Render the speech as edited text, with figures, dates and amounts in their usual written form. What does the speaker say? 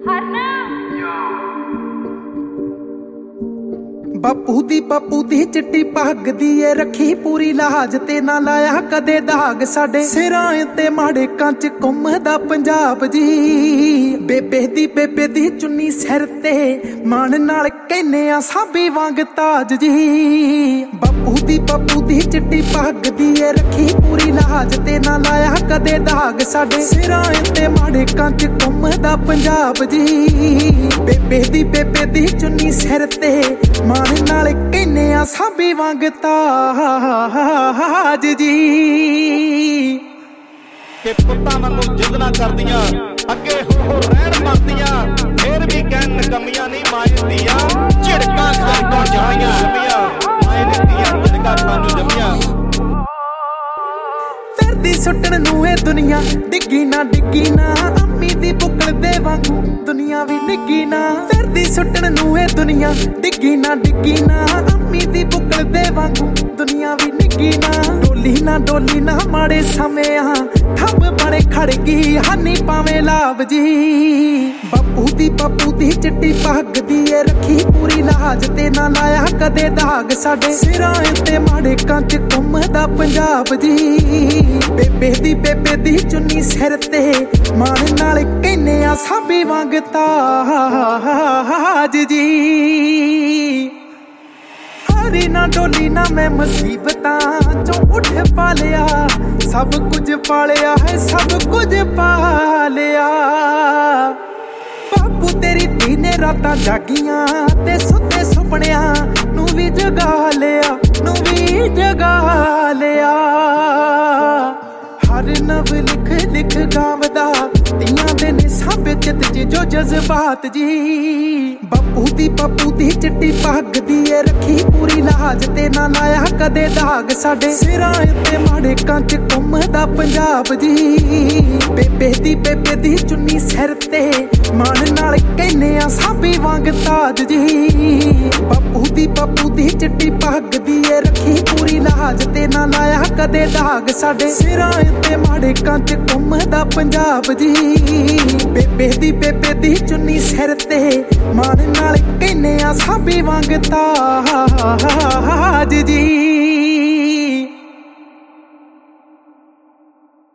ਬਾਪੂ ਦੀ ਚਿੱਟੀ ਪੱਗ ਦੀ ਏ ਰੱਖੀ ਪੂਰੀ ਲਾਜ ਤੇ ਨਾ ਲਾਇਆ ਕਦੇ ਦਾਗ। ਸਾਡੇ ਸਿਰਾਂ ਤੇ ਮਾੜੇ ਕੰਚ ਘੁੰਮਦਾ ਪੰਜਾਬ ਜੀ। ਬੇਬੇ ਦੀ ਚੁੰਨੀ ਸਿਰ ਤੇ ਮਾਣ ਨਾਲ ਕਹਿੰਨੇ ਆ ਸਾਬੀ ਵਾਂਗ ਤਾਜ ਜੀ। ਬਾਪੂ ਦੀ ਚਿੱਟੀ ਪੱਗ ਦੀ ਏ ਰੱਖੀ ਪੂਰੀ ਲਾਜ ਤੇ ਨਾ ਲਾਇਆ ਕਦੇ ਦਾਗ। ਸਾਡੇ ਸਿਰਾਂ ਤੇ ਮਾੜੇ ਕੰਚ ਘੁੰਮਦਾ ਪੰਜਾਬ ਜੀ। ਬੇਬੇ ਦੀ ਚੁੰਨੀ ਸਿਰ ਤੇ ਮਾਣ ਨਾਲ ਕਹਿੰਨੇ ਆ ਸਾਬੀ ਵਾਂਗ ਤਾਜ ਜੀ। ਕਿ ਪੁੱਤਾਂ ਵਾਂਗੂ ਜਿੱਦਣਾ ਕਰਦੀਆਂ ਅੱਗੇ ਹੋ ਰਹਿਣ ਮਰਦੀਆਂ ਫੇਰ ਵੀ ਕਹਿਣ ਨਕਮੀਆਂ ਨਹੀਂ ਮਾਏ ਦੀਆਂ। ਝਿੜਕਾਂ ਘਰ ਤੋਂ ਜਾਈਆਂ ਮਾਏ ਨੇ ਦੀਆਂ ਝਿੜਕਾਂ ਸਾਨੂੰ ਜੰਮੀਆਂ। ਫਿਰਦੀ ਸੁੱਟਣ ਨੂੰ ਇਹ ਦੁਨੀਆ ਡਿੱਗੀ ਨਾ ਅੰਮੀ ਦੀ ਬੁੱਕਲ ਦੇ ਵਾਂਗੂ ਦੁਨੀਆ ਵੀ ਨਿੱਗੀ ਨਾ। ਫਿਰਦੀ ਸੁੱਟਣ ਨੂੰ ਇਹ ਦੁਨੀਆ ਡਿੱਗੀ ਨਾ ਅੰਮੀ ਦੀ ਬੁੱਕਲ ਦੇ ਵਾਂਗੂ ਦੁਨੀਆ ਵੀ ਨਿੱਗੀ ਨਾ। ਡੋਲੀ ਨਾ ਮਾੜੇ ਸਮੇਂ ਆ ਠੱਬ ਬਣੇ ਖੜ ਗਈ ਹਾਨੀ ਪਾਵੇਂ ਲਾਭ ਜੀ। ਬਾਪੂ ਦੀ ਚਿੱਟੀ ਪੱਗ ਦੀ ਏ ਰੱਖੀ ਪੂਰੀ ਲਾਜ ਤੇ ਨਾ ਲਾਇਆ ਕਦੇ ਦਾਗ। ਸਾਡੇ ਸਿਰਾਂ ਤੇ ਮਾੜੇ ਕੰਚ ਘੁੰਮਦਾ ਪੰਜਾਬ ਜੀ। ਬੇਬੇ ਦੀ ਚੁੰਨੀ ਸਿਰ ਤੇ ਮਾਣ ਨਾਲ ਕਹਿੰਨੇ ਆ ਸਾਬੀ ਵਾਂਗ ਤਾਜ ਜੀ। ਹਾਰੀ ਨਾ ਡੋਲੀ ਨਾ ਮੈਂ ਮੁਸੀਬਤਾਂ ਚੋਂ ਉੱਠ ਪਾਲਿਆ। ਸਭ ਕੁਝ ਪਾਲਿਆ ਹੈ ਸਭ ਕੁਝ ਪਾਲਿਆ। ਬਾਪੂ ਤੇਰੀ ਧੀ ਨੇ ਰਾਤਾਂ ਜਾਗੀਆਂ ਤੇ ਸੁੱਤੇ ਸੁਪਨਿਆਂ ਨੂੰ ਵੀ ਜਗਾ ਲਿਆ। ਹਰ ਨਵ ਲਿਖ ਗਾਵਦਾ ਧੀਆਂ ਦੇ ਨੇ ਸਭ ਚਿੱਤ ਜੋ ਜਜ਼ਬਾਤ ਜੀ। ਬਾਪੂ ਦੀ ਚਿੱਟੀ ਪੱਗ ਦੀ ਏ ਰੱਖੀ ਪੂਰੀ ਲਾਜ ਤੇ ਨਾ ਲਾਇਆ ਕਦੇ ਦਾਗ। ਸਾਡੇ ਸਿਰਾਂ ਤੇ ਮਾੜੇ ਕੰਚ ਘੁੰਮਦਾ ਪੰਜਾਬ ਜੀ। ਬੇਬੇ ਦੀ ਚੁੰਨੀ ਸਿਰ ਤੇ ਮਾਣ ਨਾਲ ਕਹਿੰਨੇ ਆ ਸਾਬੀ ਵਾਂਗ ਤਾਜ ਜੀ। ਬਾਪੂ ਦੀ ਚਿੱਟੀ ਪੱਗ ਦੀ ਏ ਰੱਖੀ ਪੂਰੀ ਲਾਜ ਤੇ ਨਾ ਲਾਇਆ ਕਦੇ ਦਾਗ। ਸਾਡੇ ਸਿਰਾਂ ਤੇ ਮਾੜੇ ਕੰਚ ਘੁੰਮਦਾ ਪੰਜਾਬ ਜੀ। ਬੇਬੇ ਦੀ ਚੁੰਨੀ ਸਿਰ ਤੇ ਮਾਣ ਨਾਲ ਕਹਿੰਨੇ ਆ ਸਾਬੀ ਵਾਂਗ ਤਾਜ ਜੀ।